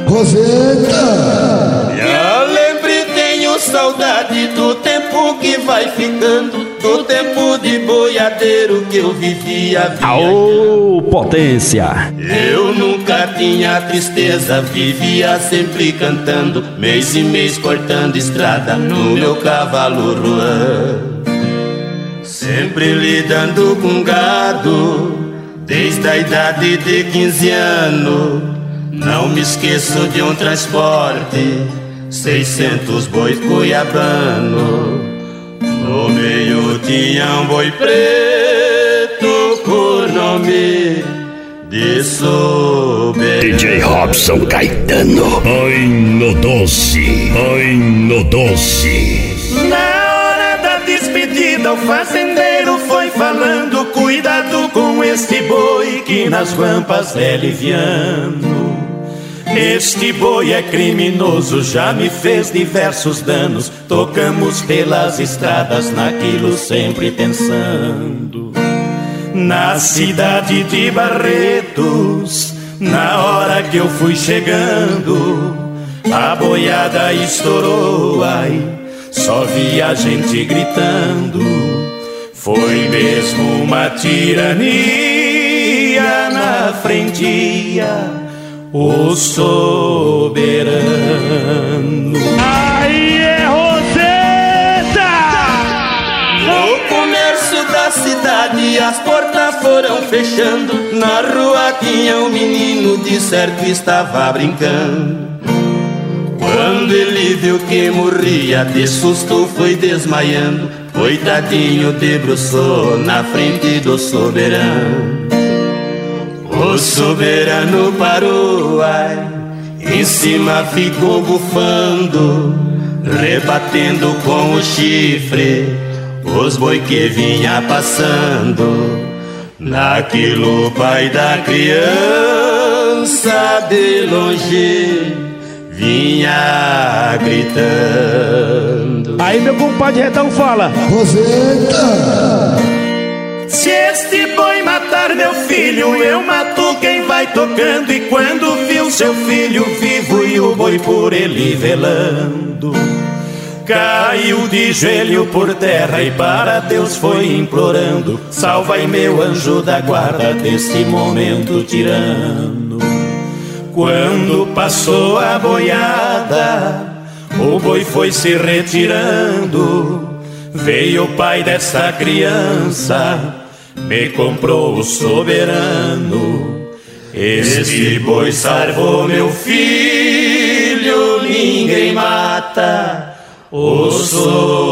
Roseta! Eu lembro e tenho saudade do tempo que vai ficando, do tempo de boiadeiro que eu vivia. Aô, potência! Eu nunca tinha tristeza, vivia sempre cantando, mês e mês cortando estrada no meu cavalo Ruan. Sempre lidando com gado, desde a idade de 15 anos. Não me esqueço de um transporte, 600 bois cuiabano. No meio tinha um boi preto por nome de Soberano. DJ Robson Caetano. Ai no doce, ai no doce. Na hora da despedida o fazendeiro foi falando: cuidado com este boi que nas rampas é liviano. Este boi é criminoso, já me fez diversos danos. Tocamos pelas estradas naquilo sempre pensando. Na cidade de Barretos, na hora que eu fui chegando, a boiada estourou, ai, só vi a gente gritando. Foi mesmo uma tirania na frente, o soberano. Aí é Roseta! No comércio da cidade as portas foram fechando. Na rua tinha um menino, de certo estava brincando. Quando ele viu que morria, de susto foi desmaiando. Coitadinho debruçou na frente do soberano. O soberano parou, ai, em cima ficou bufando, rebatendo com o chifre os boi que vinha passando. Naquilo o pai da criança de longe vinha gritando. Aí meu compadre Retão fala: Roseta! Se este boi matar meu filho, eu mato quem vai tocando. E quando viu seu filho vivo e o boi por ele velando, caiu de joelho por terra e para Deus foi implorando: salva-me meu anjo da guarda deste momento tirano. Quando passou a boiada, o boi foi se retirando. Veio o pai dessa criança, me comprou o soberano. Este boi salvou meu filho, ninguém mata o soberano.